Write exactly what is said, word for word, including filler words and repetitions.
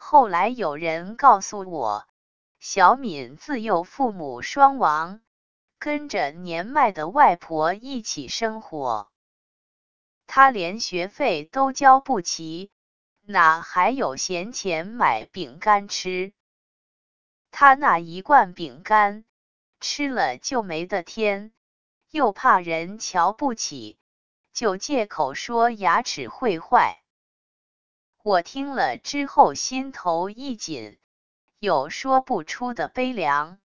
后来有人告诉我，小敏自幼父母双亡，跟着年迈的外婆一起生活，她连学费都交不起，哪还有闲钱买饼干吃？她那一罐饼干，吃了就没得添，又怕人瞧不起，就借口说牙齿会坏。我听了之后心头一紧，有说不出的悲凉。